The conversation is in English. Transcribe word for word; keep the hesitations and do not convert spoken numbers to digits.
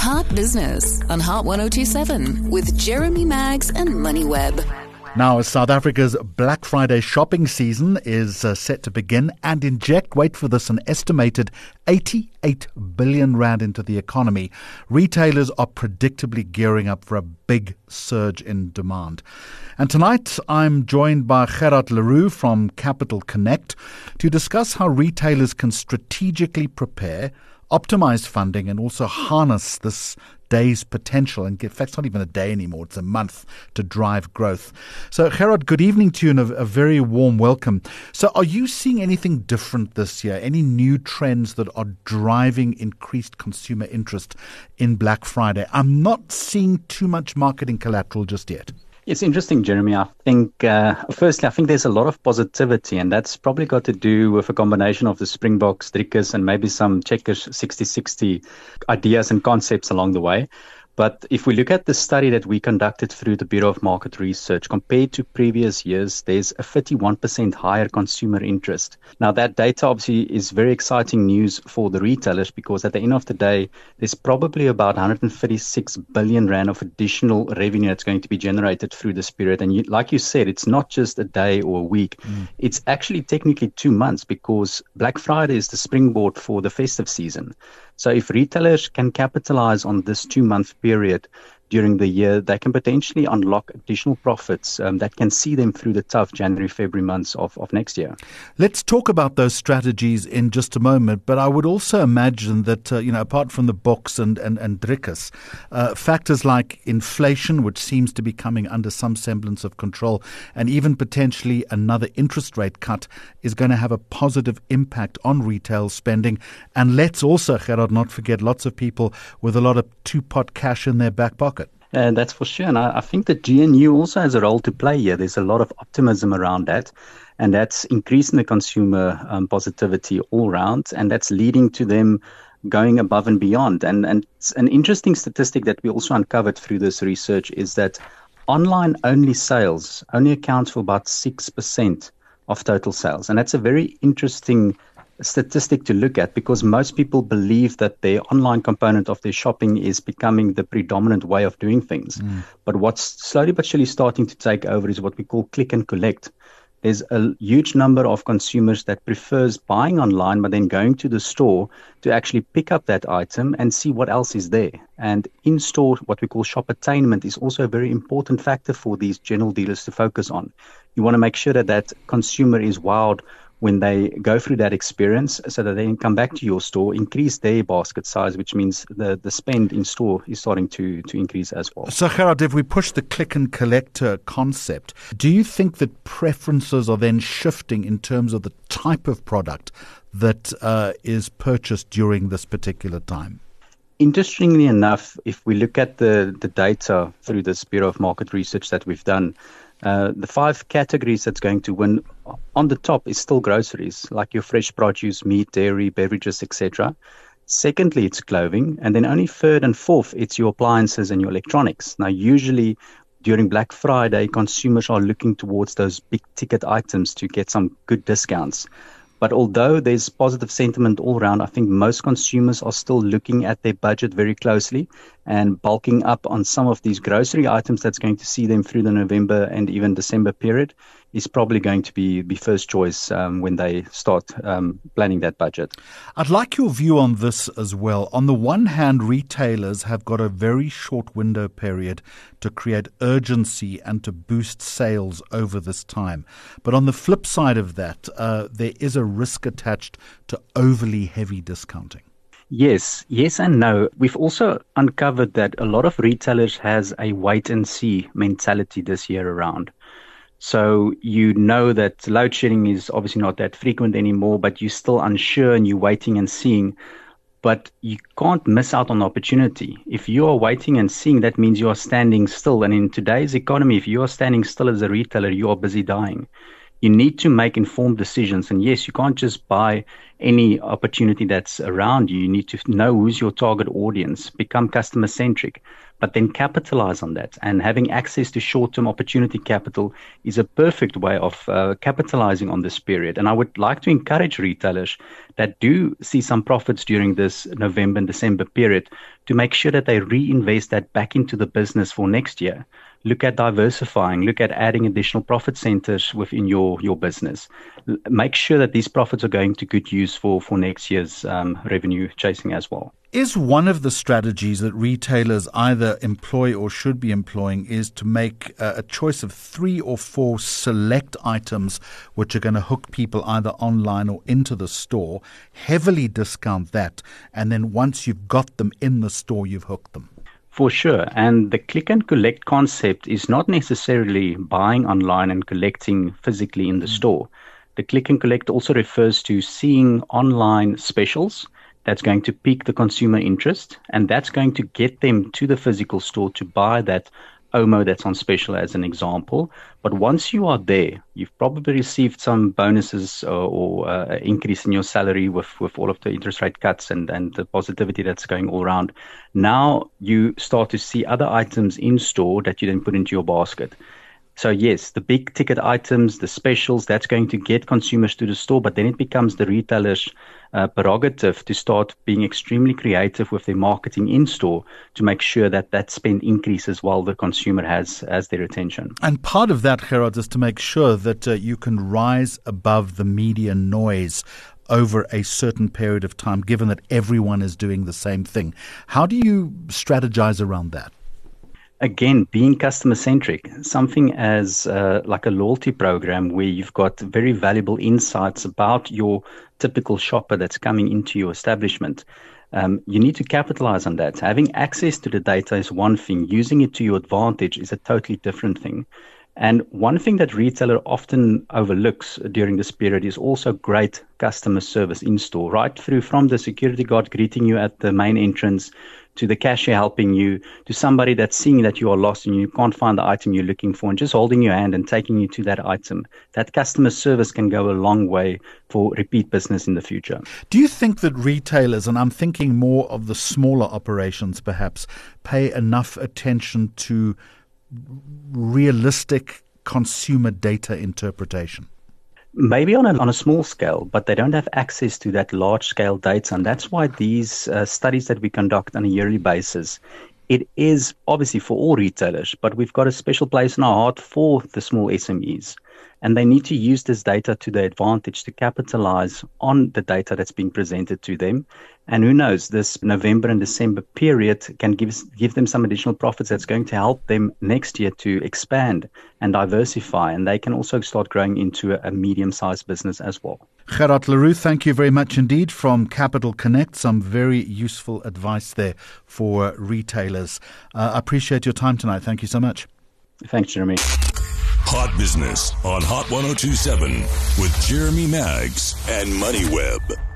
Heart Business on Heart one oh two point seven with Jeremy Maggs and MoneyWeb. Now, South Africa's Black Friday shopping season is uh, set to begin and inject, wait for this, an estimated eighty-eight billion rand into the economy. Retailers are predictably gearing up for a big surge in demand. And tonight, I'm joined by Gerard Leroux from Capital Connect to discuss how retailers can strategically prepare, optimize funding, and also harness this day's potential. And in fact, it's not even a day anymore, it's a month to drive growth. So, Gerard, good evening to you and a, a very warm welcome. So are you seeing anything different this year? Any new trends that are driving increased consumer interest in Black Friday? I'm not seeing too much marketing collateral just yet. It's interesting, Jeremy. I think, uh, firstly, I think there's a lot of positivity, and that's probably got to do with a combination of the Springboks, Driekers, and maybe some Checkers sixty sixty ideas and concepts along the way. But if we look at the study that we conducted through the Bureau of Market Research, compared to previous years, there's a fifty-one percent higher consumer interest. Now, that data obviously is very exciting news for the retailers, because at the end of the day, there's probably about one hundred thirty-six billion rand of additional revenue that's going to be generated through this period. And you, like you said, it's not just a day or a week. Mm. It's actually technically two months, because Black Friday is the springboard for the festive season. So if retailers can capitalize on this two-month period during the year, they can potentially unlock additional profits um, that can see them through the tough January, February months of, of next year. Let's talk about those strategies in just a moment, but I would also imagine that, uh, you know, apart from the Boks and, and, and Driekers, uh, factors like inflation, which seems to be coming under some semblance of control, and even potentially another interest rate cut is going to have a positive impact on retail spending. And let's also, Gerard, not forget lots of people with a lot of two-pot cash in their back pocket. Uh, that's for sure. And I, I think that G N U also has a role to play here. There's a lot of optimism around that, and that's increasing the consumer um, positivity all around, and that's leading to them going above and beyond. And, and an interesting statistic that we also uncovered through this research is that online-only sales only accounts for about six percent of total sales. And that's a very interesting statistic to look at, because most people believe that the online component of their shopping is becoming the predominant way of doing things. Mm. But what's slowly but surely starting to take over is what we call click and collect. There's a huge number of consumers that prefers buying online, but then going to the store to actually pick up that item and see what else is there. And in-store, what we call shop attainment, is also a very important factor for these general dealers to focus on. You want to make sure that that consumer is wowed when they go through that experience, so that they can come back to your store, increase their basket size, which means the, the spend in store is starting to, to increase as well. So, Gerard, if we push the click and collect uh, concept, do you think that preferences are then shifting in terms of the type of product that uh, is purchased during this particular time? Interestingly enough, if we look at the, the data through this Bureau of Market Research that we've done, Uh, the five categories that's going to win on the top is still groceries, like your fresh produce, meat, dairy, beverages, et cetera. Secondly, it's clothing. And then only third and fourth, it's your appliances and your electronics. Now, usually during Black Friday, consumers are looking towards those big ticket items to get some good discounts. But although there's positive sentiment all around, I think most consumers are still looking at their budget very closely and bulking up on some of these grocery items that's going to see them through the November and even December period is probably going to be, be first choice um, when they start um, planning that budget. I'd like your view on this as well. On the one hand, retailers have got a very short window period to create urgency and to boost sales over this time. But on the flip side of that, uh, there is a risk attached to overly heavy discounting. Yes, yes and no. We've also uncovered that a lot of retailers has a wait and see mentality this year around. So you know that load shedding is obviously not that frequent anymore, but you're still unsure and you're waiting and seeing. But you can't miss out on the opportunity. If you are waiting and seeing, that means you are standing still. And in today's economy, if you are standing still as a retailer, you are busy dying. you need to make informed decisions. And yes, you can't just buy any opportunity that's around you. You need to know who's your target audience, become customer centric, but then capitalize on that. And having access to short-term opportunity capital is a perfect way of uh, capitalizing on this period. And I would like to encourage retailers that do see some profits during this November and December period to make sure that they reinvest that back into the business for next year. Look at diversifying, look at adding additional profit centers within your, your business. Make sure that these profits are going to good use for, for next year's um, revenue chasing as well. Is one of the strategies that retailers either employ or should be employing is to make a, a choice of three or four select items which are going to hook people either online or into the store, heavily discount that, and then once you've got them in the store, you've hooked them? For sure. And the click and collect concept is not necessarily buying online and collecting physically in the mm. store. The click and collect also refers to seeing online specials that's going to pique the consumer interest, and that's going to get them to the physical store to buy that O M O that's on special, as an example. But once you are there, you've probably received some bonuses or, or uh, increase in your salary with, with all of the interest rate cuts and, and the positivity that's going all around. Now you start to see other items in store that you then put into your basket. So yes, the big ticket items, the specials, that's going to get consumers to the store, but then it becomes the retailer's uh, prerogative to start being extremely creative with their marketing in store to make sure that that spend increases while the consumer has, has their attention. And part of that, Gerard, is to make sure that uh, you can rise above the media noise over a certain period of time, given that everyone is doing the same thing. How do you strategize around that? Again, being customer-centric, something as uh, like a loyalty program where you've got very valuable insights about your typical shopper that's coming into your establishment. Um, you need to capitalize on that. Having access to the data is one thing. Using it to your advantage is a totally different thing. And one thing that retailer often overlooks during this period is also great customer service in store, right through from the security guard greeting you at the main entrance to the cashier helping you, to somebody that's seeing that you are lost and you can't find the item you're looking for and just holding your hand and taking you to that item. That customer service can go a long way for repeat business in the future. Do you think that retailers, and I'm thinking more of the smaller operations perhaps, pay enough attention to realistic consumer data interpretation? Maybe on a, on a small scale, but they don't have access to that large-scale data. And that's why these uh, studies that we conduct on a yearly basis, it is obviously for all retailers, but we've got a special place in our heart for the small S M Es. And they need to use this data to their advantage to capitalize on the data that's being presented to them. And who knows, this November and December period can give, give them some additional profits that's going to help them next year to expand and diversify. And they can also start growing into a, a medium-sized business as well. Gerard Leroux, thank you very much indeed from Capital Connect. Some very useful advice there for retailers. Uh, I appreciate your time tonight. Thank you so much. Thanks, Jeremy. Hot Business on Hot one oh two point seven with Jeremy Maggs and MoneyWeb.